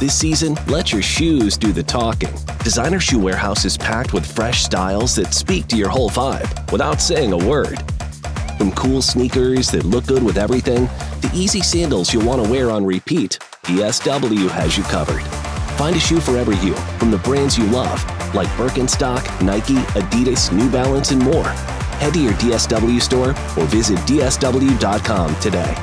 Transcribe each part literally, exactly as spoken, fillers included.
This season, let your shoes do the talking. Designer Shoe Warehouse is packed with fresh styles that speak to your whole vibe without saying a word. From cool sneakers that look good with everything, to easy sandals you'll want to wear on repeat, D S W has you covered. Find a shoe for every you from the brands you love, like Birkenstock, Nike, Adidas, New Balance, and more. Head to your D S W store or visit D S W dot com today.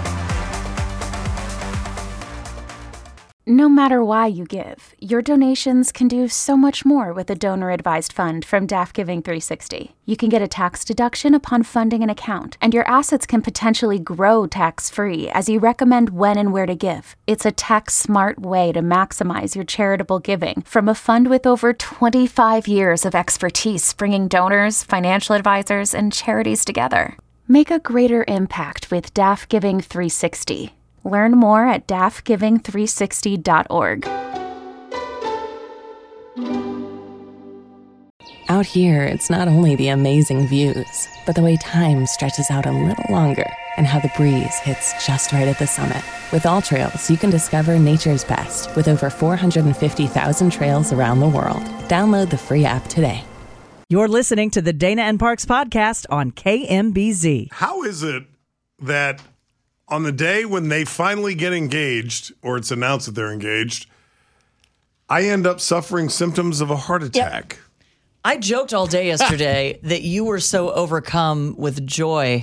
No matter why you give, your donations can do so much more with a donor-advised fund from D A F Giving three sixty. You can get a tax deduction upon funding an account, and your assets can potentially grow tax-free as you recommend when and where to give. It's a tax-smart way to maximize your charitable giving from a fund with over twenty-five years of expertise bringing donors, financial advisors, and charities together. Make a greater impact with D A F Giving three sixty. Learn more at D A F giving three sixty dot org. Out here, it's not only the amazing views, but the way time stretches out a little longer and how the breeze hits just right at the summit. With All Trails, you can discover nature's best with over four hundred fifty thousand trails around the world. Download the free app today. You're listening to the Dana and Parks podcast on K M B Z. How is it that on the day when they finally get engaged, or it's announced that they're engaged, I end up suffering symptoms of a heart attack? Yep. I joked all day yesterday that you were so overcome with joy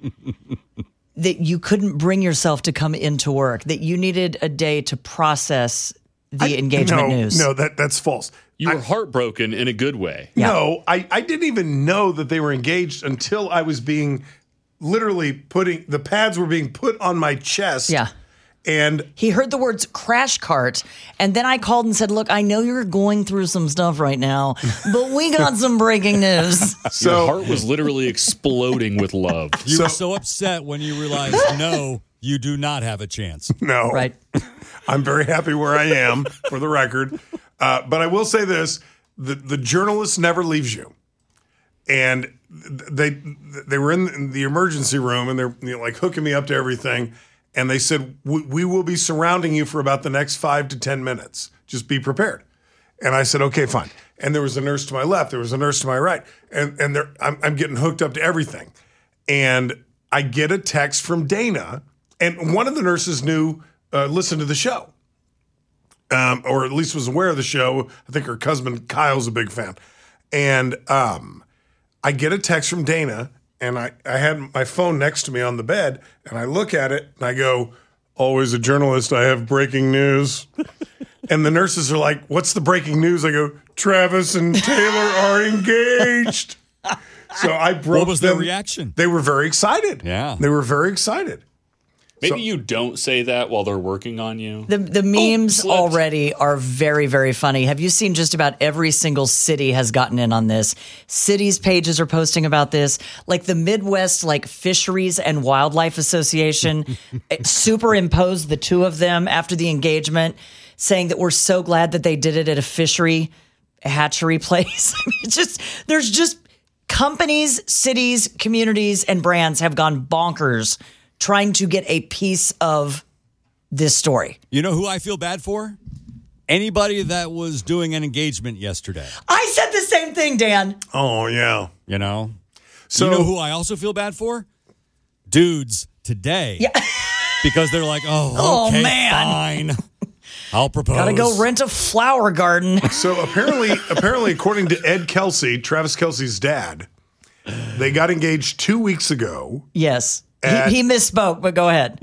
that you couldn't bring yourself to come into work, that you needed a day to process the I, engagement no, news. No, that that's false. You were I, heartbroken in a good way. Yeah. No, I, I didn't even know that they were engaged until I was being literally putting, the pads were being put on my chest. Yeah. And he heard the words crash cart, and then I called and said, look, I know you're going through some stuff right now, but we got some breaking news. So, your heart was literally exploding with love. You so, were so upset when you realized, no, you do not have a chance. No. Right. I'm very happy where I am, for the record. Uh, but I will say this, the, the journalist never leaves you. And they they were in the emergency room, and they're, you know, like hooking me up to everything. And they said, we, we will be surrounding you for about the next five to ten minutes. Just be prepared. And I said, okay, fine. And there was a nurse to my left. There was a nurse to my right. And and they're, I'm, I'm getting hooked up to everything. And I get a text from Dana. And one of the nurses knew, uh, listened to the show. Um, or at least was aware of the show. I think her husband, Kyle's a big fan. And um, I get a text from Dana. And I, I had my phone next to me on the bed, and I look at it, and I go, always a journalist, I have breaking news. And the nurses are like, what's the breaking news? I go, Travis and Taylor are engaged. So I broke What was them. their reaction? They were very excited. Yeah. They were very excited. Maybe So- you don't say that while they're working on you. The the memes slipped. already are very, very funny. Have you seen just about every single city has gotten in on this? Cities' pages are posting about this. Like the Midwest, like Fisheries and Wildlife Association superimposed the two of them after the engagement, saying that we're so glad that they did it at a fishery hatchery place. I mean, it's just there's just companies, cities, communities, and brands have gone bonkers trying to get a piece of this story. You know who I feel bad for? Anybody that was doing an engagement yesterday. I said the same thing, Dan. Oh, yeah. You know? So, you know who I also feel bad for? Dudes today. Yeah. Because they're like, oh, Oh, okay, man. fine. I'll propose. Gotta go rent a flower garden. So apparently, apparently, according to Ed Kelsey, Travis Kelsey's dad, they got engaged two weeks ago. Yes. At- he, he misspoke, but go ahead.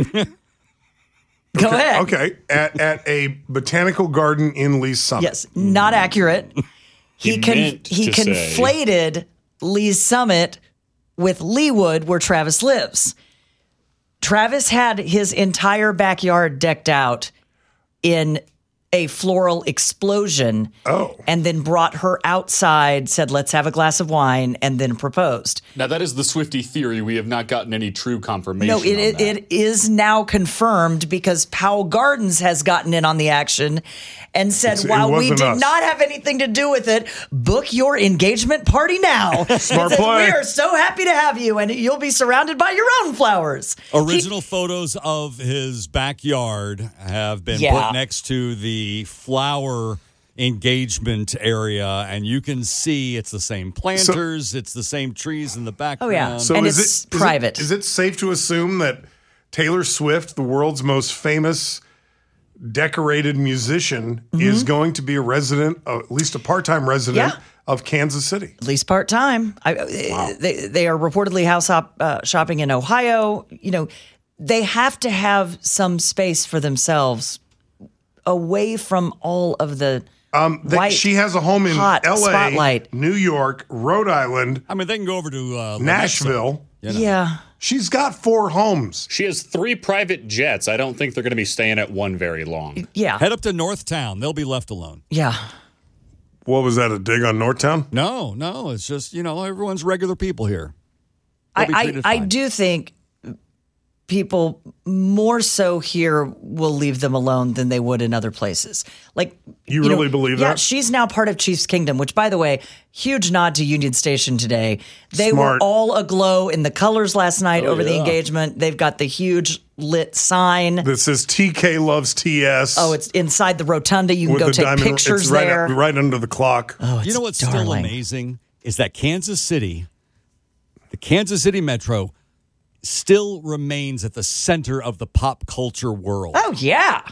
Go okay, ahead. Okay, at, at a botanical garden in Lee's Summit. Yes, not accurate. He He con- meant he to say. conflated Lee's Summit with Leewood, where Travis lives. Travis had his entire backyard decked out in a floral explosion. Oh. And then brought her outside, said, let's have a glass of wine, and then proposed. Now, that is the Swiftie theory. We have not gotten any true confirmation No, it, on it, that. it is now confirmed because Powell Gardens has gotten in on the action and said, It's- it while we wasn't did us. not have anything to do with it, book your engagement party now. Smart It says, play. we are so happy to have you, and you'll be surrounded by your own flowers. Original photos of his backyard have been Yeah. put next to the the flower engagement area, and you can see it's the same planters, so, it's the same trees in the background. Oh, yeah. So and is it's it, private. Is it, is it safe to assume that Taylor Swift, the world's most famous decorated musician, mm-hmm. is going to be a resident, uh, at least a part-time resident, yeah. of Kansas City? At least part-time. I, wow. They they are reportedly house hop, uh, shopping in Ohio. You know, they have to have some space for themselves away from all of the um, they, white, she has a home in hot L A, spotlight. New York, Rhode Island. I mean, they can go over to uh, Nashville. You know. Yeah. She's got four homes. She has three private jets. I don't think they're going to be staying at one very long. Yeah. Head up to Northtown. They'll be left alone. Yeah. What was that, a dig on Northtown? No, no. It's just, you know, everyone's regular people here. I, I, I do think people more so here will leave them alone than they would in other places. Like You, you really know, believe yeah, that? she's now part of Chiefs Kingdom, which, by the way, huge nod to Union Station today. They Smart. were all aglow in the colors last night Oh, over the yeah. engagement. They've got the huge lit sign. That says T K loves T S. Oh, it's inside the rotunda. You can with go the take diamond, pictures it's right, there. up- right under the clock. Oh, it's You know what's darling. still amazing is that Kansas City, the Kansas City Metro, still remains at the center of the pop culture world. Oh, yeah.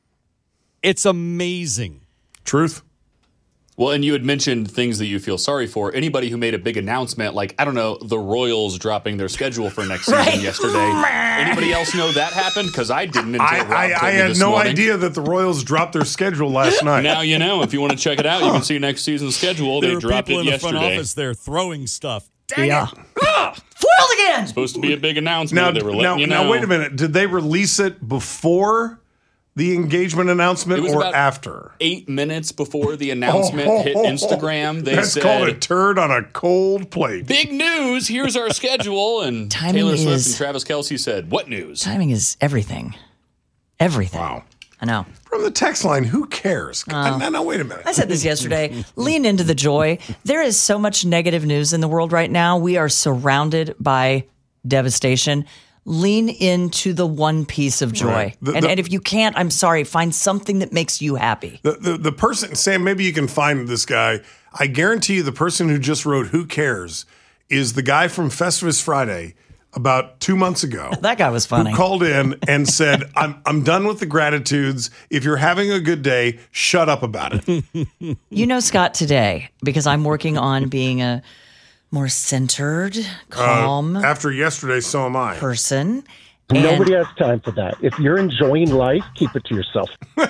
It's amazing. Truth. Well, and you had mentioned things that you feel sorry for. Anybody who made a big announcement, like, I don't know, the Royals dropping their schedule for next season Right. yesterday. Anybody else know that happened? Because I didn't until I, Rob I, told I me had this no morning. idea that the Royals dropped their schedule last night. Now you know. If you want to check it out, you can see next season's schedule. There They are dropped people it in the front yesterday. office there throwing stuff. Dang Yeah. it. Ah, foiled again. Supposed to be a big announcement. Now, they were letting now, you know. now, wait a minute. Did they release it before the engagement announcement It was or about after? Eight minutes before the announcement hit Instagram, they That's said, called a turd on a cold plate. big news, here's our schedule. And Timing Taylor Swift is- and Travis Kelce said, what news? Timing is everything. Everything. Wow. I know. From the text line, who cares? Oh. no, no, wait a minute. I said this yesterday. Lean into the joy. There is so much negative news in the world right now. We are surrounded by devastation. Lean into the one piece of joy. Right. The- and, the- and if you can't, I'm sorry, find something that makes you happy. The, the the person, Sam, maybe you can find this guy. I guarantee you the person who just wrote Who Cares is the guy from Festivus Friday about two months ago. That guy was funny. Who called in and said, I'm, I'm done with the gratitudes. If you're having a good day, shut up about it. You know, Scott, today, because I'm working on being a more centered, calm Uh, after yesterday, so am I. person. Nobody has time for that. If you're enjoying life, keep it to yourself.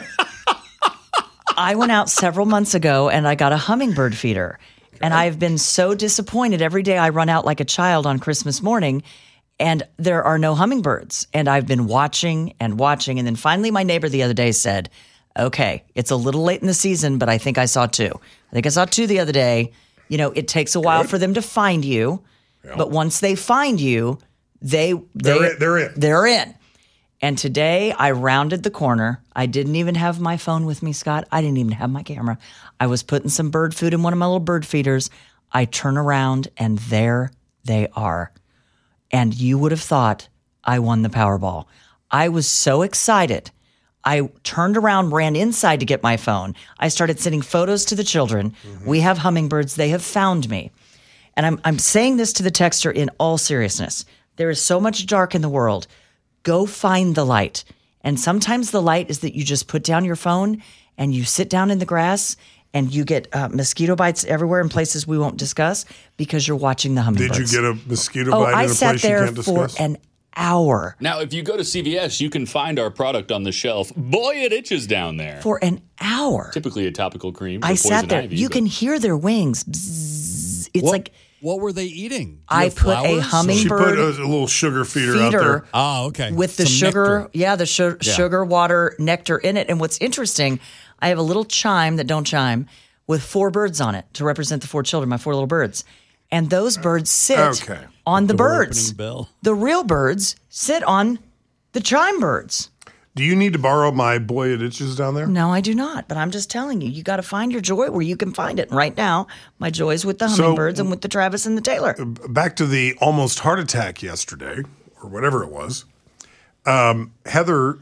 I went out several months ago and I got a hummingbird feeder. And I've been so disappointed. Every day I run out like a child on Christmas morning and there are no hummingbirds. And I've been watching and watching. And then finally my neighbor the other day said, okay, it's a little late in the season, but I think I saw two. I think I saw two the other day. You know, it takes a while Good. for them to find you. Yeah. But once they find you, they, they They're in- they're in. They're in. And today I rounded the corner. I didn't even have my phone with me, Scott. I didn't even have my camera. I was putting some bird food in one of my little bird feeders. I turn around and there they are. And you would have thought I won the Powerball. I was so excited. I turned around, ran inside to get my phone. I started sending photos to the children. Mm-hmm. We have hummingbirds. They have found me. And I'm, I'm saying this to the texter in all seriousness. There is so much dark in the world. Go find the light. And sometimes the light is that you just put down your phone and you sit down in the grass and you get uh, mosquito bites everywhere in places we won't discuss because you're watching the hummingbirds. Did you get a mosquito oh, bite I in a sat place you there can't for discuss? an hour. Now, if you go to C V S, you can find our product on the shelf. Boy, it itches down there. For an hour. Typically a topical cream. For I poison sat there. ivy, you but- can hear their wings. Bzzz. It's What, like what were they eating? Do you I have put a flowers? humming- She put bird a, a little sugar feeder, out feeder there. Oh, okay. with the Some sugar, nectar. yeah, the su- Yeah. sugar, water, nectar in it. And what's interesting, I have a little chime that don't chime with four birds on it to represent the four children, my four little birds. And those birds sit Okay. on the Door birds. opening bell. The real birds sit on the chime birds. Do you need to borrow my Boy It Itches down there? No, I do not. But I'm just telling you, you got to find your joy where you can find it. And right now, my joy is with the So- hummingbirds and with the Travis and the Taylor. Back to the almost heart attack yesterday, or whatever it was. Um, Heather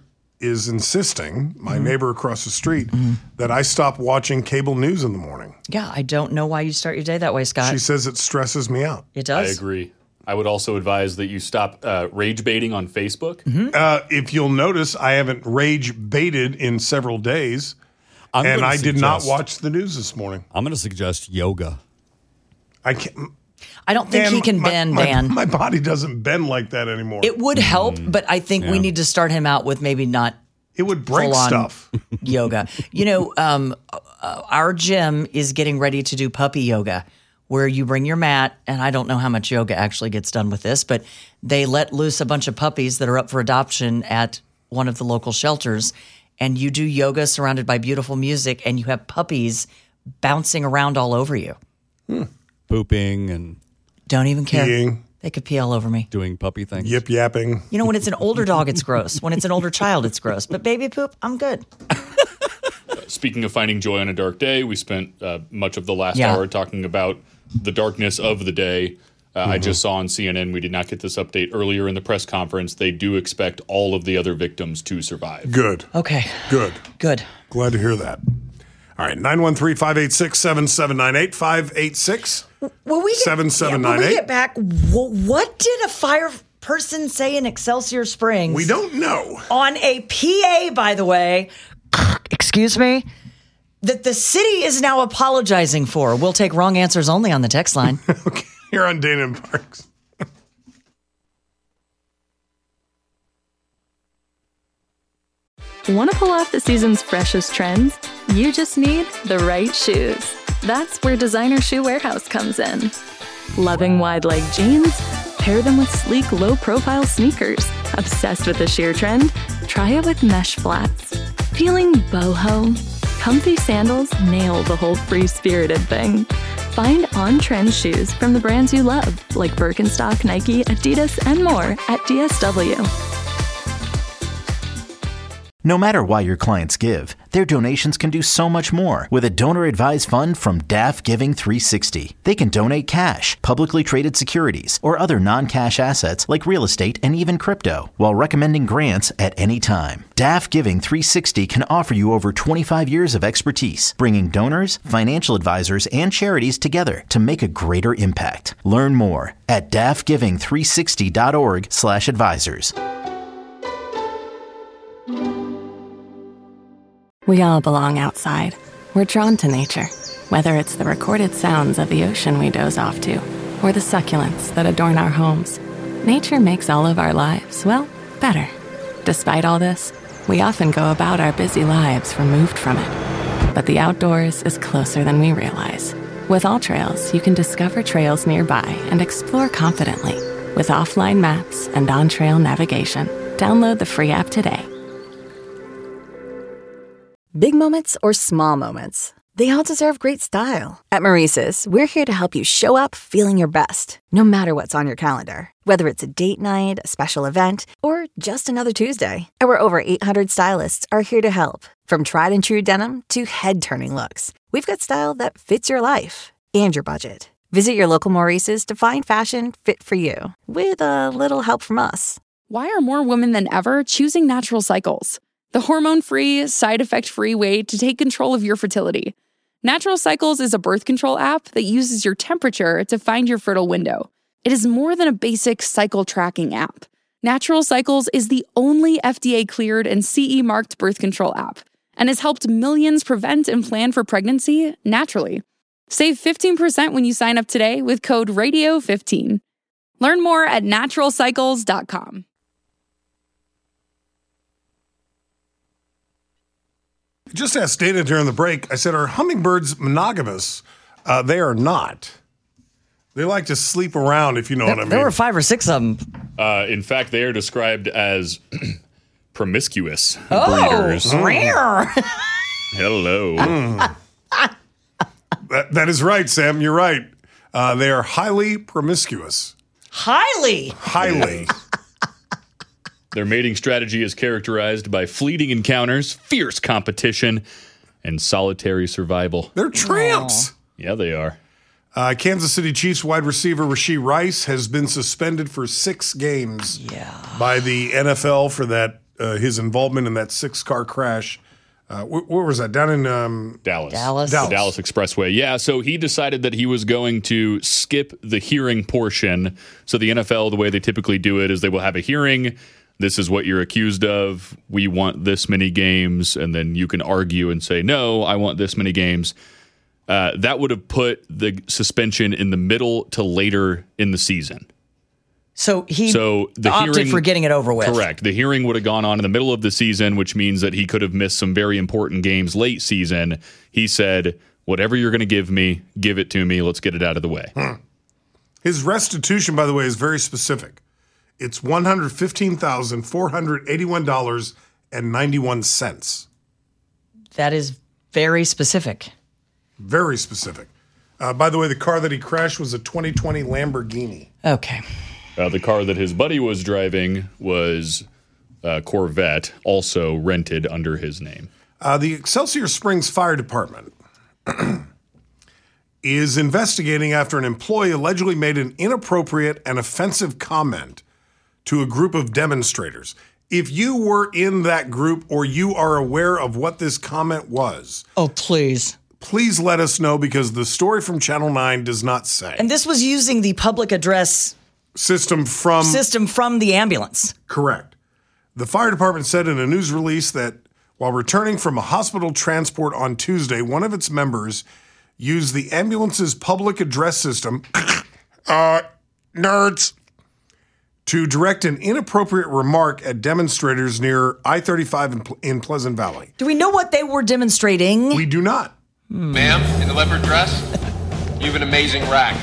is insisting, my Mm-hmm. neighbor across the street, Mm-hmm. that I stop watching cable news in the morning. Yeah, I don't know why you start your day that way, Scott. She says it stresses me out. It I does. agree. I would also advise that you stop uh, rage baiting on Facebook. Mm-hmm. Uh, if you'll notice, I haven't rage baited in several days, I'm and gonna I did not suggest- watch the news this morning. I'm going to suggest yoga. I can't. I don't think Dan, he can my, bend, my, Dan. My body doesn't bend like that anymore. It would help, but I think we Yeah. need to start him out with maybe not It would break full-on stuff. yoga. You know, um, uh, our gym is getting ready to do puppy yoga, where you bring your mat, and I don't know how much yoga actually gets done with this, but they let loose a bunch of puppies that are up for adoption at one of the local shelters, and you do yoga surrounded by beautiful music, and you have puppies bouncing around all over you. Pooping and Don't even care. Peeing. They could pee all over me. doing puppy things. Yip yapping. You know, when it's an older dog, it's gross. When it's an older child, it's gross. But baby poop, I'm good. Speaking of finding joy on a dark day, we spent uh, much of the last Yeah. hour talking about the darkness of the day. Uh, I just saw on C N N, we did not get this update earlier in the press conference. They do expect all of the other victims to survive. Good. Okay, Good. good. Glad to hear that. All right, nine one three, five eight six, seven seven nine eight, five eight six. When we get, Seven, seven, yeah, when nine, we eight. get back, wh- what did a fire person say in Excelsior Springs? We don't know. On a P A, by the way, excuse me, that the city is now apologizing for. We'll take wrong answers only on the text line. Okay, here on Dana and Parks. Want to pull off the season's freshest trends? You just need the right shoes. That's where Designer Shoe Warehouse comes in. Loving wide leg jeans? Pair them with sleek, low profile sneakers. Obsessed with the sheer trend? Try it with mesh flats. Feeling boho? Comfy sandals nail the whole free spirited thing. Find on trend shoes from the brands you love, like Birkenstock, Nike, Adidas, and more at D S W. No matter why your clients give, their donations can do so much more with a donor-advised fund from D A F Giving three sixty. They can donate cash, publicly traded securities, or other non-cash assets like real estate and even crypto, while recommending grants at any time. D A F Giving three sixty can offer you over twenty-five years of expertise, bringing donors, financial advisors, and charities together to make a greater impact. Learn more at D A F giving three sixty dot org slash advisors. We all belong outside. We're drawn to nature, whether it's the recorded sounds of the ocean we doze off to, or the succulents that adorn our homes. Nature makes all of our lives, well, better. Despite all this, we often go about our busy lives removed from it. But the outdoors is closer than we realize. With AllTrails, you can discover trails nearby and explore confidently. With offline maps and on-trail navigation, download the free app today. Big moments or small moments, they all deserve great style. At Maurice's, we're here to help you show up feeling your best, no matter what's on your calendar. Whether it's a date night, a special event, or just another Tuesday. Our over eight hundred stylists are here to help. From tried and true denim to head-turning looks, we've got style that fits your life and your budget. Visit your local Maurice's to find fashion fit for you, with a little help from us. Why are more women than ever choosing Natural Cycles? The hormone-free, side-effect-free way to take control of your fertility. Natural Cycles is a birth control app that uses your temperature to find your fertile window. It is more than a basic cycle tracking app. Natural Cycles is the only F D A-cleared and C E-marked birth control app and has helped millions prevent and plan for pregnancy naturally. Save fifteen percent when you sign up today with code radio fifteen. Learn more at natural cycles dot com. Just asked Dana during the break. I said, are hummingbirds monogamous? Uh, they are not. They like to sleep around, if you know There, what I mean. there were five or six of them. Uh, in fact, they are described as promiscuous Oh, breeders. rare. Hello. Mm. that, that is right, Sam. You're right. Uh, they are highly promiscuous. Highly. Highly. Their mating strategy is characterized by fleeting encounters, fierce competition, and solitary survival. They're tramps. Yeah, they are. Uh, Kansas City Chiefs wide receiver Rashee Rice has been suspended for six games yeah. by the N F L for that uh, his involvement in that six-car crash. Uh, wh- where was that? Down in um, Dallas. Dallas. The Dallas Expressway. Yeah, so he decided that he was going to skip the hearing portion. So the N F L, the way they typically do it is they will have a hearing. This is what you're accused of. We want this many games. And then you can argue and say, no, I want this many games. Uh, that would have put the suspension in the middle to later in the season. So he so the opted hearing, for getting it over with. Correct. The hearing would have gone on in the middle of the season, which means that he could have missed some very important games late season. He said, whatever you're going to give me, give it to me. Let's get it out of the way. Hmm. His restitution, by the way, is very specific. It's one hundred fifteen thousand four hundred eighty-one dollars and ninety-one cents. That is very specific. Very specific. Uh, by the way, the car that he crashed was a twenty twenty Lamborghini. Okay. Uh, the car that his buddy was driving was a Corvette, also rented under his name. Uh, the Excelsior Springs Fire Department is investigating after an employee allegedly made an inappropriate and offensive comment to a group of demonstrators. If you were in that group or you are aware of what this comment was, oh, please. Please let us know, because the story from Channel nine does not say. And this was using the public address system from system from the ambulance. Correct. The fire department said in a news release that while returning from a hospital transport on Tuesday, one of its members used the ambulance's public address system, uh, nerds, to direct an inappropriate remark at demonstrators near I thirty-five in, in Pleasant Valley. Do we know what they were demonstrating? We do not. Hmm. Ma'am, in the leopard dress, you have an amazing rack.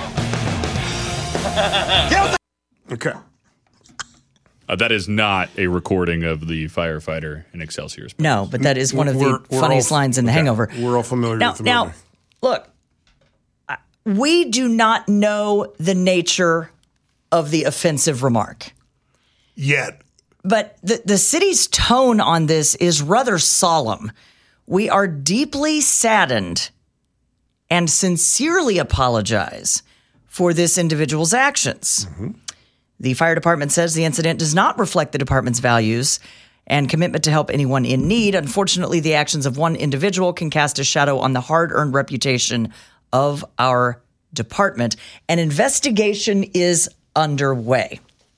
Okay. Uh, that is not a recording of the firefighter in Excelsior Springs. No, but that is one of We're- the we're funniest all- lines in The okay. Hangover. We're all familiar Now, with the now, movie. look, I- we do not know the nature of the offensive remark. Yet. But the, the city's tone on this is rather solemn. We are deeply saddened and sincerely apologize for this individual's actions. Mm-hmm. The fire department says the incident does not reflect the department's values and commitment to help anyone in need. Unfortunately, the actions of one individual can cast a shadow on the hard-earned reputation of our department. An investigation is underway.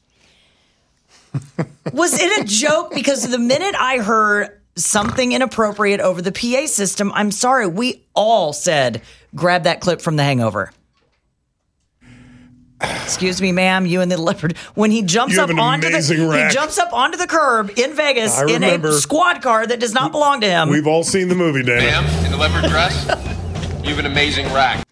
Was it a joke? Because the minute I heard something inappropriate over the P A system, I'm sorry, we all said, grab that clip from The Hangover. Excuse me, ma'am, you and the leopard. When he jumps You up have an onto the amazing rack. he jumps up onto the curb in Vegas I in remember. a squad car that does not belong to him. We've all seen the movie, Dana. Ma'am, in the leopard dress, you have an amazing rack.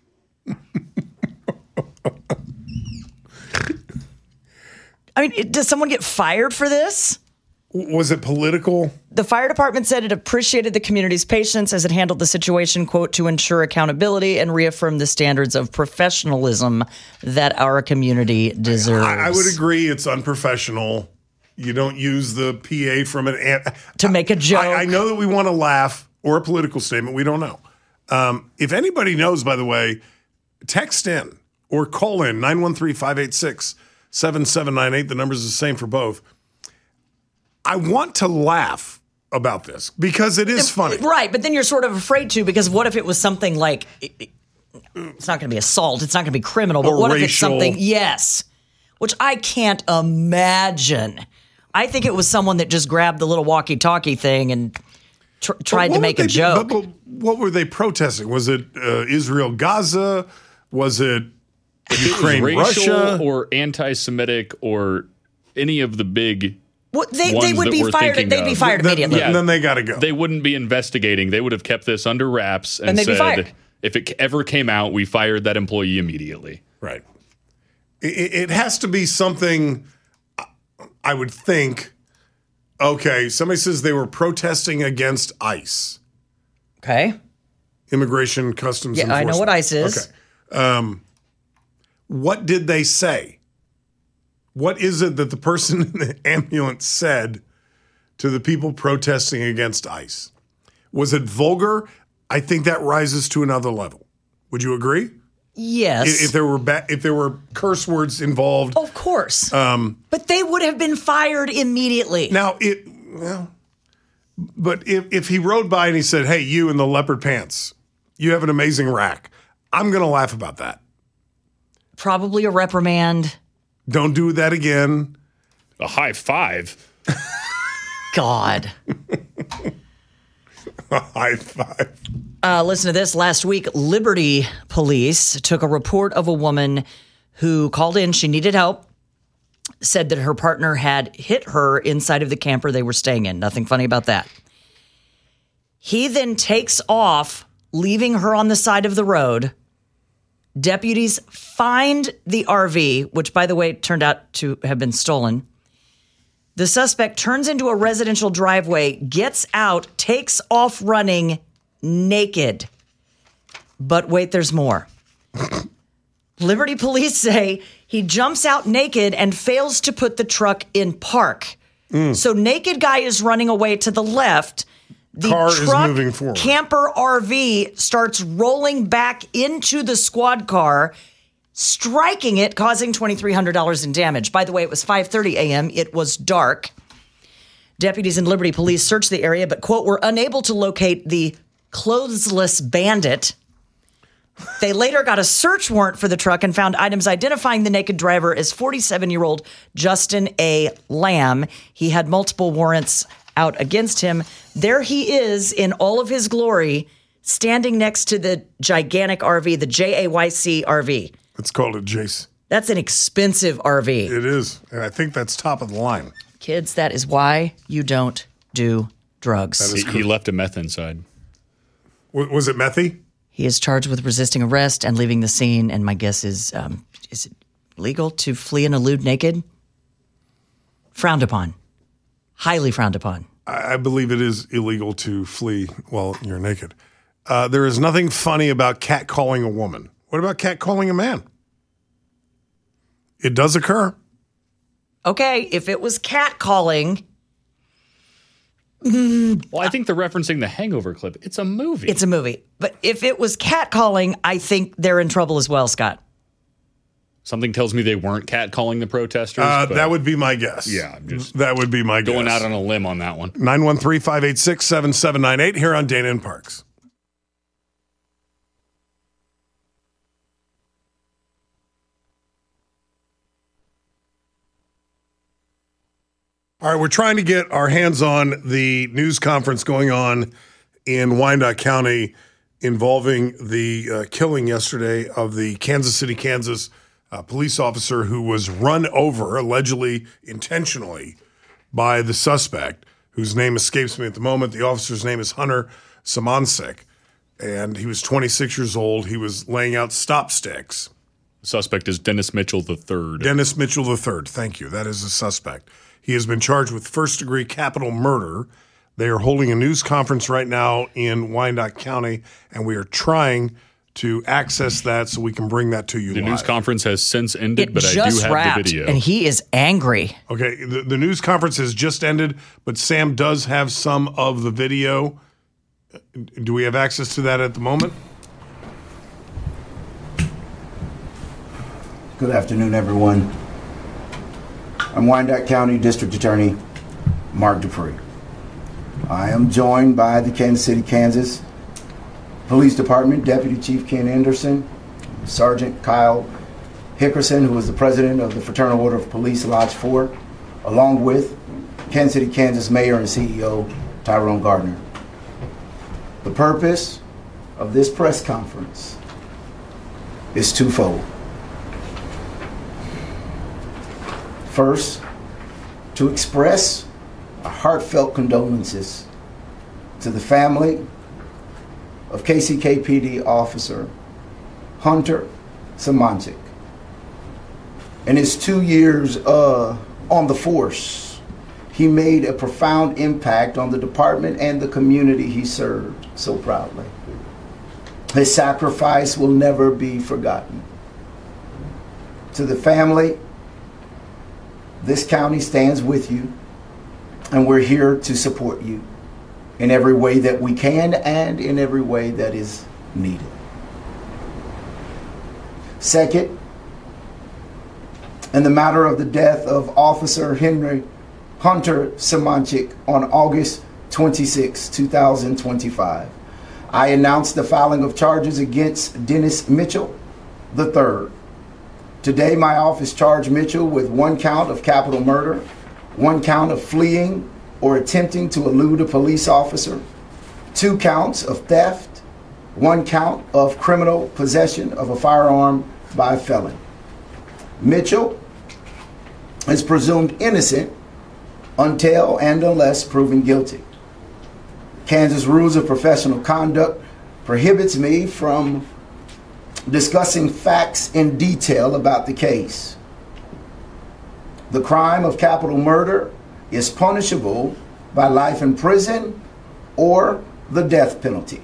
I mean, it- does someone get fired for this? Was it political? The fire department said it appreciated the community's patience as it handled the situation, quote, to ensure accountability and reaffirm the standards of professionalism that our community deserves. I, I would agree it's unprofessional. You don't use the P A from an... An- to make a joke. I, I know that we want to laugh or a political statement. We don't know. Um, if anybody knows, by the way, text in or call in nine one three, five eight six, seven seven nine eight. The number's the same for both. I want to laugh about this because it is funny. Right, but then you're sort of afraid to, because what if it was something like, it's not going to be assault, it's not going to be criminal, but Or what if it's racial. something, yes, which I can't imagine. I think it was someone that just grabbed the little walkie-talkie thing and tr- tried But to what make would a they be- joke. but- but what were they protesting? Was it uh, Israel, Gaza? Was it If Ukraine, it was racial Russia? or anti-Semitic or any of the big Well, they, ones they would that be we're fired. thinking They'd be of. fired Then- immediately. then- then they got to go. They wouldn't be investigating. They would have kept this under wraps and, And they'd be said, fired. if it ever came out, we fired that employee immediately. Right. It, it has to be something, I would think. Okay, somebody says they were protesting against ICE. Okay. Immigration Customs Yeah, I know Enforcement. what ICE is. Okay. Um, what did they say? What is it that the person in the ambulance said to the people protesting against ICE? Was it vulgar? I think that rises to another level. Would you agree? Yes. If, if there were ba- if there were curse words involved, of course. um, But they would have been fired immediately. now it Well, but if, if he rode by and he said, hey, you in the leopard pants, you have an amazing rack, I'm going to laugh about that. Probably a reprimand. Don't do that again. A high five. God. A high five. Uh, listen to this. Last week, Liberty Police took a report of a woman who called in. She needed help. Said that her partner had hit her inside of the camper they were staying in. Nothing funny about that. He then takes off, leaving her on the side of the road. Deputies find the R V, which, by the way, turned out to have been stolen. The suspect turns into a residential driveway, gets out, takes off running naked. But wait, there's more. Liberty Police say he jumps out naked and fails to put the truck in park. Mm. So naked guy is running away to the left. The car truck, is moving forward. Camper R V starts rolling back into the squad car, striking it, causing two thousand three hundred dollars in damage. By the way, it was five thirty a.m. It was dark. Deputies in Liberty Police searched the area, but, quote, were unable to locate the clothesless bandit. They later got a search warrant for the truck and found items identifying the naked driver as forty-seven-year-old Justin A. Lamb. He had multiple warrants out against him. There he is in all of his glory, standing next to the gigantic R V, the J A Y C R V. It's called a Jace. That's an expensive R V. It is. And I think that's top of the line. Kids, that is why you don't do drugs. He, he left a meth inside. W- was it methy? He is charged with resisting arrest and leaving the scene. And my guess is, um, is it legal to flee and elude naked? Frowned upon. Highly frowned upon. I, I believe it is illegal to flee while you're naked. Uh, there is nothing funny about catcalling a woman. What about catcalling a man? It does occur. Okay, if it was catcalling. Well, I think they're referencing the Hangover clip. It's a movie. It's a movie. But if it was catcalling, I think they're in trouble as well, Scott. Something tells me they weren't catcalling the protesters. Uh, but that would be my guess. Yeah, I'm just that would be my going guess. out on a limb on that one. nine one three, five eight six, seven seven nine eight here on Dana and Parks. All right, we're trying to get our hands on the news conference going on in Wyandotte County involving the uh, killing yesterday of the Kansas City, Kansas uh, police officer who was run over, allegedly intentionally, by the suspect, whose name escapes me at the moment. The officer's name is Hunter Samansik, and he was twenty-six years old. He was laying out stop sticks. The suspect is Dennis Mitchell the third. Dennis Mitchell the third. Thank you. That is the suspect. He has been charged with first-degree capital murder. They are holding a news conference right now in Wyandotte County, and we are trying to access that so we can bring that to you The live. news conference has since ended, It but I do just have wrapped, the video. and he is angry. Okay, the, the news conference has just ended, but Sam does have some of the video. Do we have access to that at the moment? Good afternoon, everyone. I'm Wyandotte County District Attorney Mark Dupree. I am joined by the Kansas City, Kansas Police Department Deputy Chief Ken Anderson, Sergeant Kyle Hickerson, who is the president of the Fraternal Order of Police Lodge four, along with Kansas City, Kansas Mayor and C E O Tyrone Gardner. The purpose of this press conference is twofold. First, to express our heartfelt condolences to the family of K C K P D officer Hunter Samansik. In his two years uh, on the force, he made a profound impact on the department and the community he served so proudly. His sacrifice will never be forgotten. To the family, this county stands with you, and we're here to support you in every way that we can and in every way that is needed. Second, in the matter of the death of Officer Henry Hunter Simonchik on August twenty-sixth, two thousand twenty-five. I announced the filing of charges against Dennis Mitchell the third. Today, my office charged Mitchell with one count of capital murder, one count of fleeing or attempting to elude a police officer, two counts of theft, one count of criminal possession of a firearm by a felon. Mitchell is presumed innocent until and unless proven guilty. Kansas Rules of Professional Conduct prohibits me from discussing facts in detail about the case. The crime of capital murder is punishable by life in prison or the death penalty.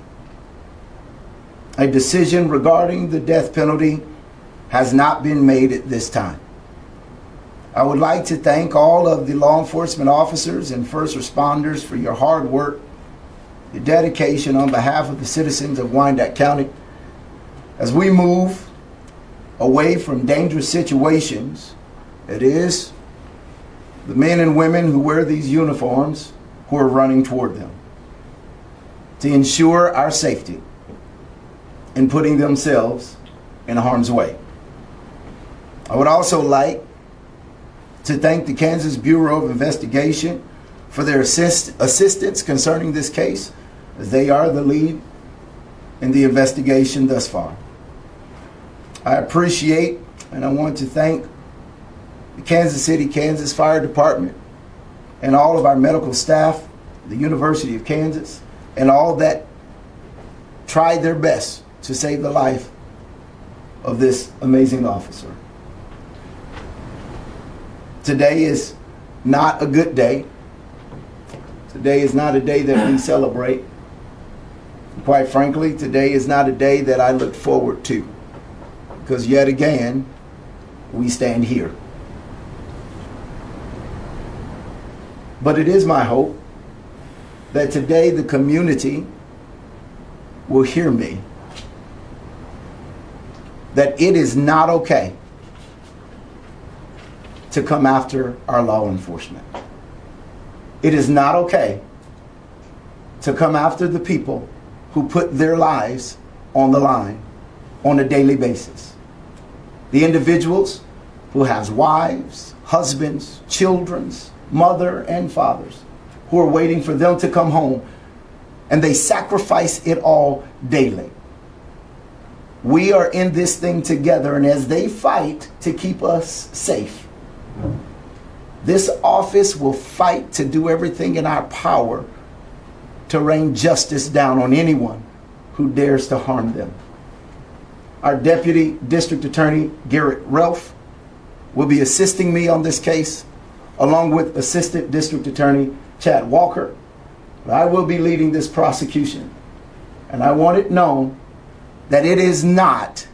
A decision regarding the death penalty has not been made at this time. I would like to thank all of the law enforcement officers and first responders for your hard work, your dedication on behalf of the citizens of Wyandotte County. As we move away from dangerous situations, it is the men and women who wear these uniforms who are running toward them to ensure our safety and putting themselves in harm's way. I would also like to thank the Kansas Bureau of Investigation for their assist, assistance concerning this case, as they are the lead in the investigation thus far. I appreciate and I want to thank the Kansas City, Kansas Fire Department and all of our medical staff, the University of Kansas, and all that tried their best to save the life of this amazing officer. Today is not a good day. Today is not a day that we celebrate. Quite frankly, today is not a day that I look forward to, because yet again, we stand here. But it is my hope that today the community will hear me, that it is not okay to come after our law enforcement. It is not okay to come after the people who put their lives on the line on a daily basis. The individuals who have wives, husbands, children, mother and fathers who are waiting for them to come home, and they sacrifice it all daily. We are in this thing together, and as they fight to keep us safe, this office will fight to do everything in our power to rain justice down on anyone who dares to harm them. Our Deputy District Attorney, Garrett Ralph, will be assisting me on this case, along with Assistant District Attorney Chad Walker. I will be leading this prosecution, and I want it known that it is not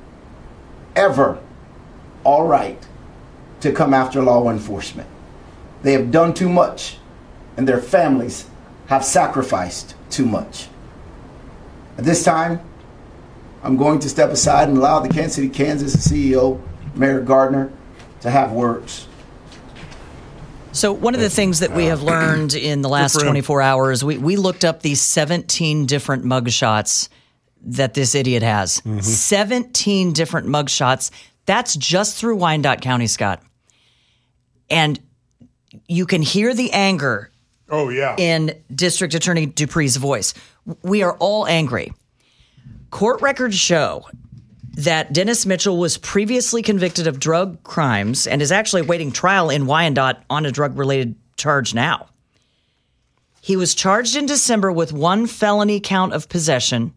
ever all right to come after law enforcement. They have done too much, and their families have sacrificed too much. At this time, I'm going to step aside and allow the Kansas City, Kansas C E O, Mayor Gardner, to have words. So one of the things that we have learned in the last twenty-four hours, we, we looked up these seventeen different mugshots that this idiot has. Mm-hmm. seventeen different mugshots. That's just through Wyandotte County, Scott. And you can hear the anger oh, yeah. in District Attorney Dupree's voice. We are all angry. Court records show that Dennis Mitchell was previously convicted of drug crimes and is actually awaiting trial in Wyandotte on a drug-related charge now. He was charged in December with one felony count of possession,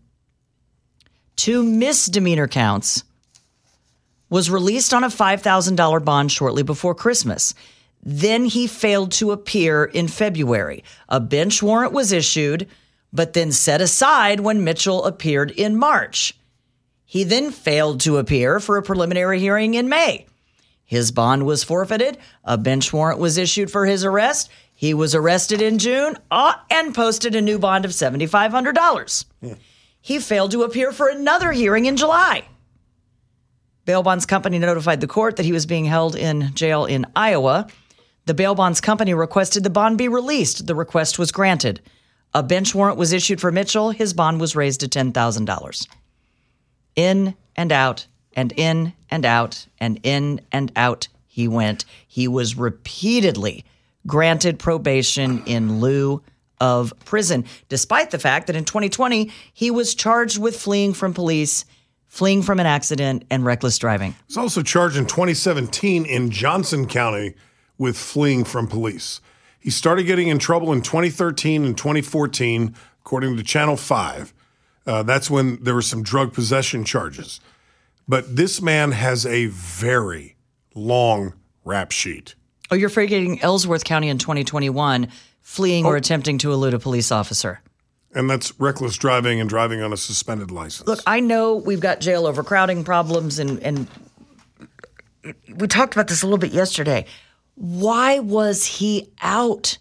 two misdemeanor counts, was released on a five thousand dollars bond shortly before Christmas. Then he failed to appear in February. A bench warrant was issued, but then set aside when Mitchell appeared in March. He then failed to appear for a preliminary hearing in May. His bond was forfeited. A bench warrant was issued for his arrest. He was arrested in June uh, and posted a new bond of seven thousand five hundred dollars. Yeah. He failed to appear for another hearing in July. Bail bonds company notified the court that he was being held in jail in Iowa. The bail bonds company requested the bond be released. The request was granted. A bench warrant was issued for Mitchell. His bond was raised to ten thousand dollars. In and out and in and out and in and out he went. He was repeatedly granted probation in lieu of prison, despite the fact that in twenty twenty, he was charged with fleeing from police, fleeing from an accident, and reckless driving. He was also charged in twenty seventeen in Johnson County with fleeing from police. He started getting in trouble in twenty thirteen and twenty fourteen, according to Channel five. Uh, that's when there were some drug possession charges. But this man has a very long rap sheet. Oh, you're forgetting Ellsworth County in twenty twenty-one, fleeing oh. or attempting to elude a police officer. And that's reckless driving and driving on a suspended license. Look, I know we've got jail overcrowding problems, and, and we talked about this a little bit yesterday. Why was he out?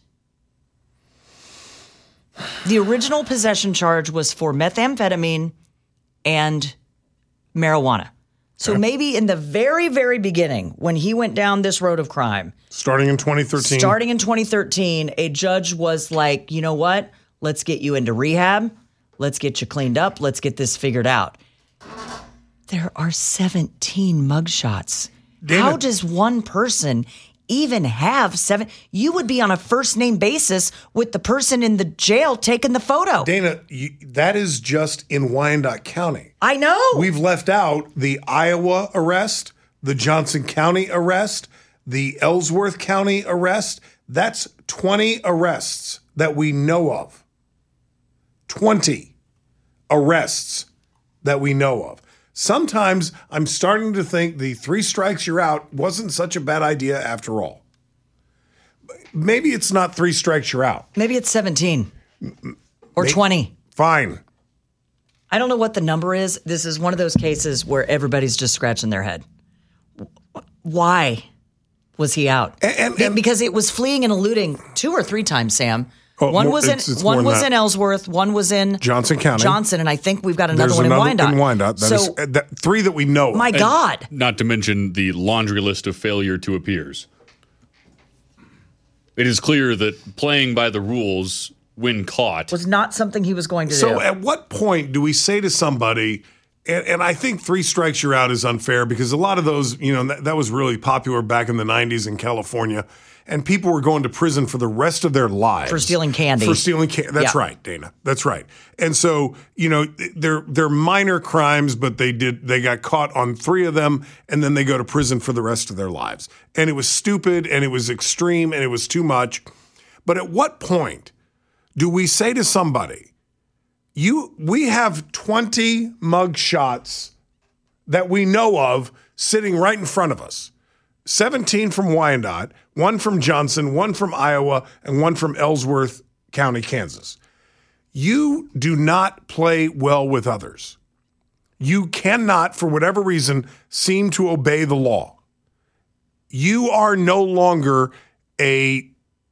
The original possession charge was for methamphetamine and marijuana. So okay. maybe in the very, very beginning, when he went down this road of crime. Starting in twenty thirteen. Starting in twenty thirteen, a judge was like, you know what? Let's get you into rehab. Let's get you cleaned up. Let's get this figured out. There are seventeen mugshots. Damn How it. does one person even have seven? You would be on a first name basis with the person in the jail taking the photo. Dana, you, that is just in Wyandotte County. I know. We've left out the Iowa arrest, the Johnson County arrest, the Ellsworth County arrest. That's twenty arrests that we know of. twenty arrests that we know of. Sometimes I'm starting to think the three strikes you're out wasn't such a bad idea after all. Maybe it's not three strikes you're out. Maybe it's seventeen or Maybe, twenty. Fine. I don't know what the number is. This is one of those cases where everybody's just scratching their head. Why was he out? And, and, and because it was fleeing and eluding two or three times, Sam. Oh, one more, was in it's, it's one was in Ellsworth, one was in Johnson County, Johnson, and I think we've got another There's one another in Wyandotte. In Wyandotte. That so, is, uh, that, three that we know. My of. God! And not to mention the laundry list of failure to appears. It is clear that playing by the rules when caught was not something he was going to so do. So, at what point do we say to somebody? And, and I think three strikes you're out is unfair because a lot of those, you know, that, that was really popular back in the nineties in California. And people were going to prison for the rest of their lives. For stealing candy. For stealing candy. That's yeah. right, Dana. That's right. And so, you know, they're they're minor crimes, but they did they got caught on three of them, and then they go to prison for the rest of their lives. And it was stupid, and it was extreme, and it was too much. But at what point do we say to somebody, you we have twenty mug shots that we know of sitting right in front of us? seventeen from Wyandotte, one from Johnson, one from Iowa, and one from Ellsworth County, Kansas. You do not play well with others. You cannot, for whatever reason, seem to obey the law. You are no longer a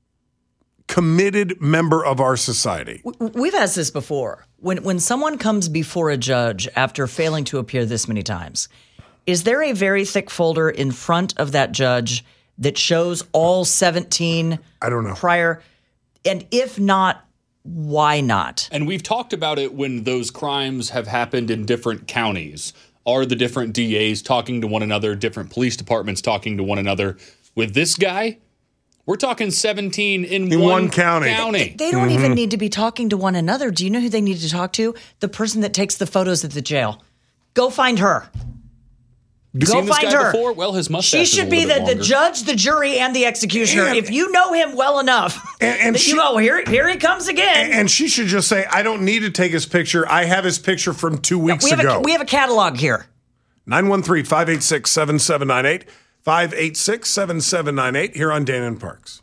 committed member of our society. We've asked this before. When, when someone comes before a judge after failing to appear this many times, is there a very thick folder in front of that judge that shows all seventeen I don't know. prior? And if not, why not? And we've talked about it when those crimes have happened in different counties. Are the different D As talking to one another, different police departments talking to one another? With this guy, we're talking seventeen in, in one, one county. county. They, they don't mm-hmm. even need to be talking to one another. Do you know who they need to talk to? The person that takes the photos at the jail. Go find her. You Go seen this find guy her. Before? Well, his mustache She is should a be little the, bit the judge, the jury, and the executioner. And, if you know him well enough, and, and that she, you go, here, here he comes again. And, and she should just say, I don't need to take his picture. I have his picture from two weeks we have ago. A, we have a catalog here. nine one three, five eight six, seven seven nine eight. five eight six, seven seven nine eight here on Dana and Parks.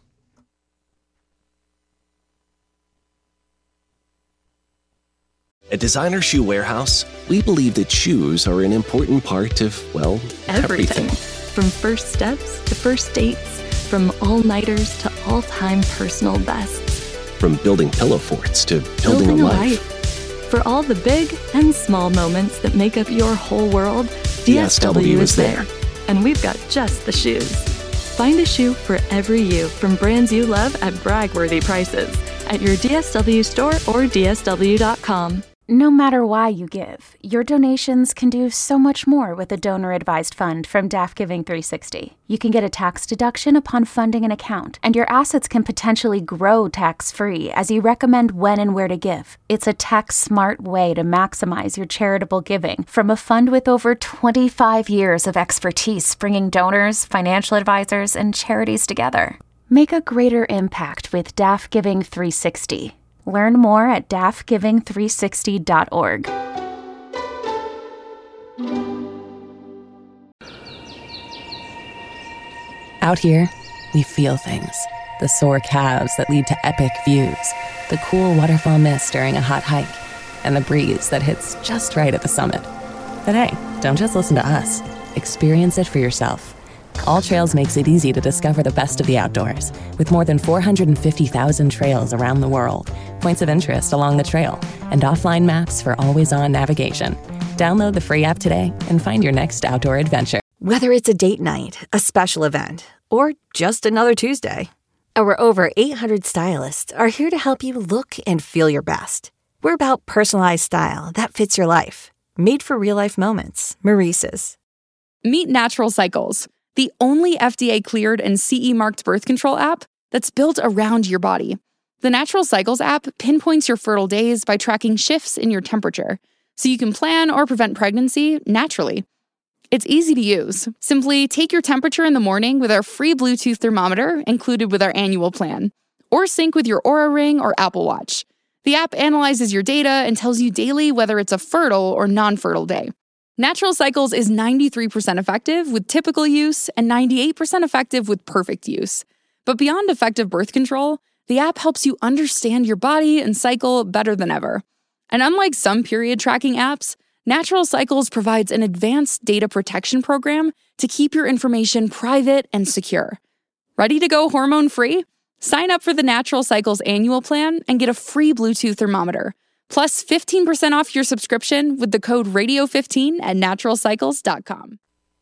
At Designer Shoe Warehouse, we believe that shoes are an important part of, well, everything. everything. From first steps to first dates, from all-nighters to all-time personal bests. From building pillow forts to building, building a, a life. life. For all the big and small moments that make up your whole world, D S W, D S W is there. And we've got just the shoes. Find a shoe for every you from brands you love at brag-worthy prices at your D S W store or D S W dot com. No matter why you give, your donations can do so much more with a donor-advised fund from Daft Giving three sixty. You can get a tax deduction upon funding an account, and your assets can potentially grow tax-free as you recommend when and where to give. It's a tax-smart way to maximize your charitable giving from a fund with over twenty-five years of expertise bringing donors, financial advisors, and charities together. Make a greater impact with Daft Giving three sixty. Learn more at daft giving three sixty dot org. Out here, we feel things. The sore calves that lead to epic views, the cool waterfall mist during a hot hike, and the breeze that hits just right at the summit. But hey, don't just listen to us. Experience it for yourself. All Trails makes it easy to discover the best of the outdoors, with more than four hundred fifty thousand trails around the world, points of interest along the trail, and offline maps for always-on navigation. Download the free app today and find your next outdoor adventure. Whether it's a date night, a special event, or just another Tuesday, our over eight hundred stylists are here to help you look and feel your best. We're about personalized style that fits your life. Made for real-life moments. Maurice's. Meet Natural Cycles, the only F D A-cleared and C E-marked birth control app that's built around your body. The Natural Cycles app pinpoints your fertile days by tracking shifts in your temperature, so you can plan or prevent pregnancy naturally. It's easy to use. Simply take your temperature in the morning with our free Bluetooth thermometer included with our annual plan, or sync with your Oura Ring or Apple Watch. The app analyzes your data and tells you daily whether it's a fertile or non-fertile day. Natural Cycles is ninety-three percent effective with typical use and ninety-eight percent effective with perfect use. But beyond effective birth control, the app helps you understand your body and cycle better than ever. And unlike some period tracking apps, Natural Cycles provides an advanced data protection program to keep your information private and secure. Ready to go hormone-free? Sign up for the Natural Cycles annual plan and get a free Bluetooth thermometer. Plus fifteen percent off your subscription with the code radio fifteen at natural cycles dot com.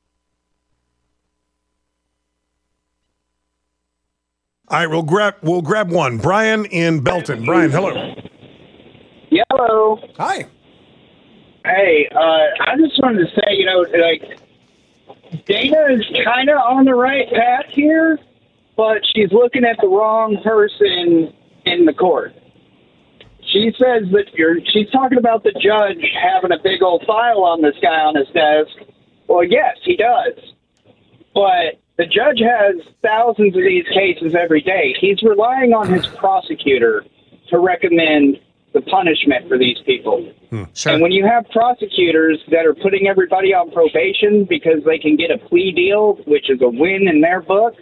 All right, we'll grab we'll grab one. Brian in Belton. Brian, hello. Hello. Hi. Hey, uh, I just wanted to say, you know, like, Dana is kind of on the right path here, but she's looking at the wrong person in the court. She says that you're, she's talking about the judge having a big old file on this guy on his desk. Well, yes, he does. But the judge has thousands of these cases every day. He's relying on his prosecutor to recommend the punishment for these people. Hmm. Sure. And when you have prosecutors that are putting everybody on probation because they can get a plea deal, which is a win in their book,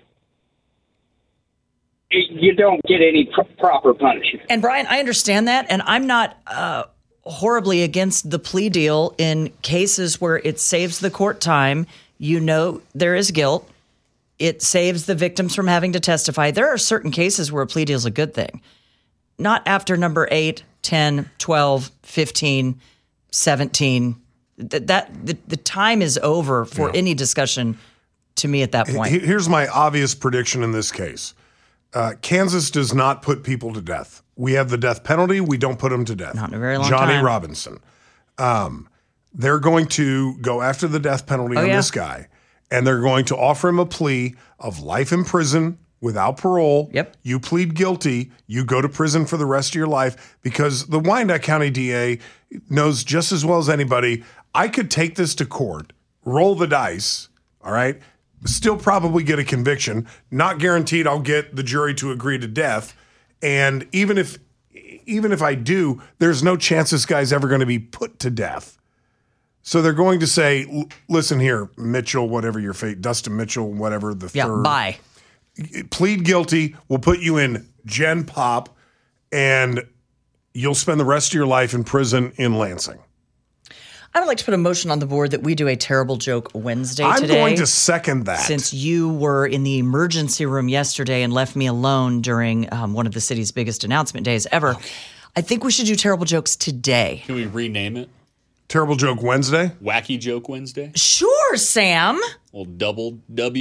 you don't get any pr- proper punishment. And Brian, I understand that, and I'm not uh, horribly against the plea deal in cases where it saves the court time. You know there is guilt. It saves the victims from having to testify. There are certain cases where a plea deal is a good thing. Not after number eight, ten, twelve, fifteen, seventeen. That, that the, the time is over for Yeah. any discussion to me at that point. Here's my obvious prediction in this case. Uh, Kansas does not put people to death. We have the death penalty. We don't put them to death. Not in a very long Johnny time. Robinson. Um, they're going to go after the death penalty Oh, on yeah. this guy, and they're going to offer him a plea of life in prison without parole. Yep. You plead guilty. You go to prison for the rest of your life because the Wyandotte County D A knows just as well as anybody, I could take this to court, roll the dice, all right, still probably get a conviction. Not guaranteed I'll get the jury to agree to death. And even if even if I do, there's no chance this guy's ever going to be put to death. So they're going to say, "L- listen here, Mitchell, whatever your fate, Dustin Mitchell, whatever the Yeah, third. bye. Plead guilty. We'll put you in Gen Pop, and you'll spend the rest of your life in prison in Lansing. I would like to put a motion on the board that we do a terrible joke Wednesday I'm today. going to second that. Since you were in the emergency room yesterday and left me alone during um, one of the city's biggest announcement days ever, okay. I think we should do terrible jokes today. Can we rename it? Terrible Joke Wednesday? Wacky Joke Wednesday? Sure, Sam. Well, double W.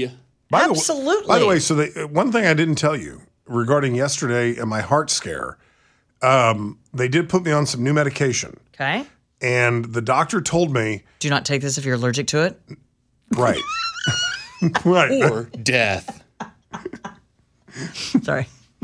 By Absolutely. The, by the way, so they, one thing I didn't tell you regarding yesterday and my heart scare, um, they did put me on some new medication. Okay. And the doctor told me, do not take this if you're allergic to it. Right. Right. Or death. Sorry.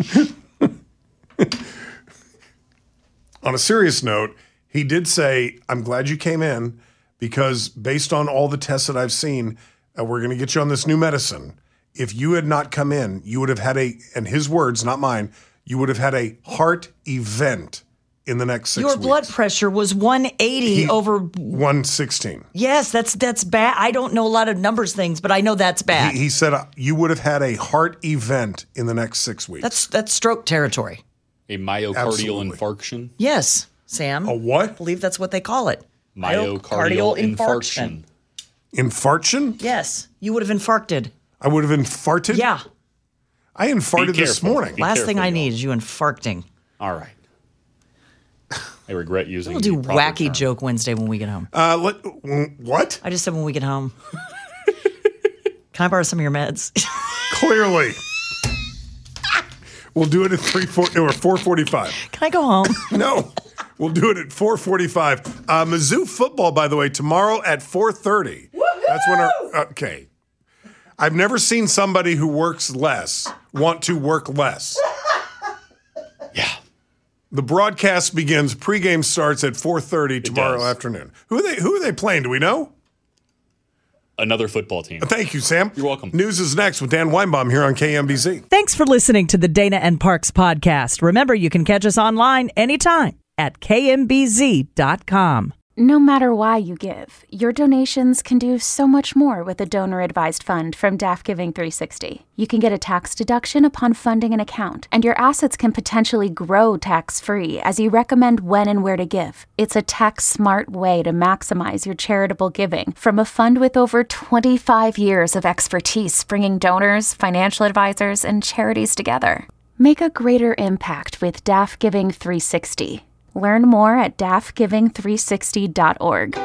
On a serious note, he did say, I'm glad you came in because based on all the tests that I've seen, uh, we're going to get you on this new medicine. If you had not come in, you would have had a, and his words, not mine, you would have had a heart event in the next six Your weeks. Your blood pressure was one eighty he, over one sixteen. Yes, that's that's bad. I don't know a lot of numbers things, but I know that's bad. He, he said uh, you would have had a heart event in the next six weeks. That's that's stroke territory. A myocardial Absolutely. infarction? Yes, Sam. A what? I believe that's what they call it. Myocardial, myocardial infarction. Infarction? Yes, you would have infarcted. I would have infarted? Yeah. I infarted this morning. Be Last thing I need is you infarcting. All right. I regret using. We'll do wacky term. joke Wednesday when we get home. Uh, let, what? I just said when we get home. Can I borrow some of your meds? Clearly. We'll do it at three forty or four forty-five. Can I go home? No. We'll do it at four forty-five. Uh, Mizzou football, by the way, tomorrow at four thirty. That's when our okay. I've never seen somebody who works less want to work less. Yeah. The broadcast begins. Pregame starts at four thirty tomorrow afternoon. Who are they? Who are they playing? Do we know? Another football team. Thank you, Sam. You're welcome. News is next with Dan Weinbaum here on K M B Z. Thanks for listening to the Dana and Parks podcast. Remember, you can catch us online anytime at K M B Z dot com. No matter why you give, your donations can do so much more with a donor-advised fund from D A F Giving three sixty. You can get a tax deduction upon funding an account, and your assets can potentially grow tax-free as you recommend when and where to give. It's a tax-smart way to maximize your charitable giving from a fund with over twenty-five years of expertise bringing donors, financial advisors, and charities together. Make a greater impact with D A F Giving three sixty. Learn more at D A F giving three sixty dot org.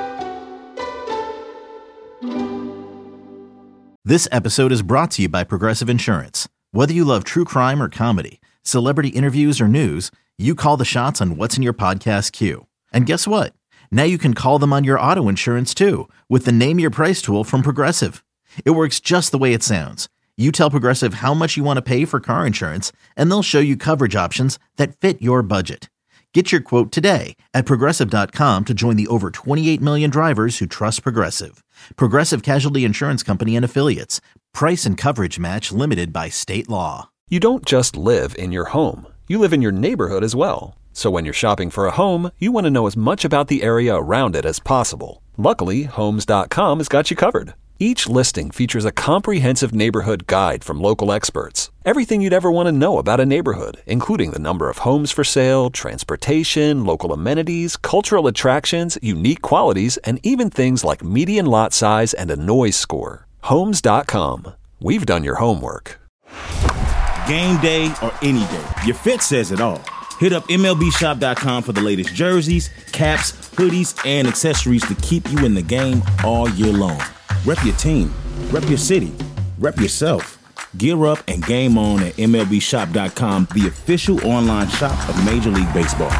This episode is brought to you by Progressive Insurance. Whether you love true crime or comedy, celebrity interviews or news, you call the shots on what's in your podcast queue. And guess what? Now you can call them on your auto insurance too with the Name Your Price tool from Progressive. It works just the way it sounds. You tell Progressive how much you want to pay for car insurance, and they'll show you coverage options that fit your budget. Get your quote today at Progressive dot com to join the over twenty-eight million drivers who trust Progressive. Progressive Casualty Insurance Company and Affiliates. Price and coverage match limited by state law. You don't just live in your home. You live in your neighborhood as well. So when you're shopping for a home, you want to know as much about the area around it as possible. Luckily, Homes dot com has got you covered. Each listing features a comprehensive neighborhood guide from local experts. Everything you'd ever want to know about a neighborhood, including the number of homes for sale, transportation, local amenities, cultural attractions, unique qualities, and even things like median lot size and a noise score. Homes dot com. We've done your homework. Game day or any day, your fit says it all. Hit up M L B shop dot com for the latest jerseys, caps, hoodies, and accessories to keep you in the game all year long. Rep your team, rep your city, rep yourself. Gear up and game on at M L B shop dot com, the official online shop of Major League Baseball.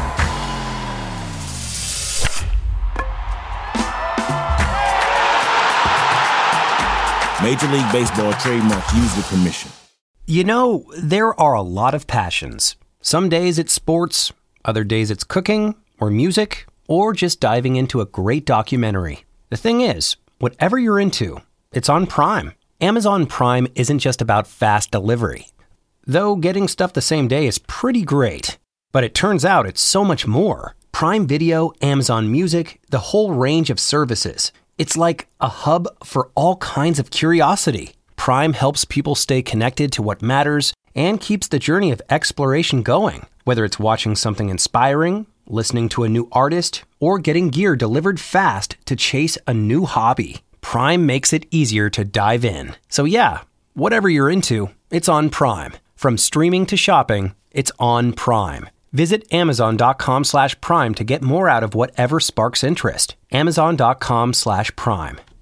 Major League Baseball trademarks used with permission. You know, there are a lot of passions. Some days it's sports, other days it's cooking, or music, or just diving into a great documentary. The thing is, whatever you're into, it's on Prime. Amazon Prime isn't just about fast delivery. Though getting stuff the same day is pretty great. But it turns out it's so much more. Prime Video, Amazon Music, the whole range of services. It's like a hub for all kinds of curiosity. Prime helps people stay connected to what matters and keeps the journey of exploration going. Whether it's watching something inspiring, listening to a new artist, or getting gear delivered fast to chase a new hobby, Prime makes it easier to dive in. So yeah, whatever you're into, it's on Prime. From streaming to shopping, it's on Prime. Visit Amazon dot com slash Prime to get more out of whatever sparks interest. Amazon dot com slash Prime.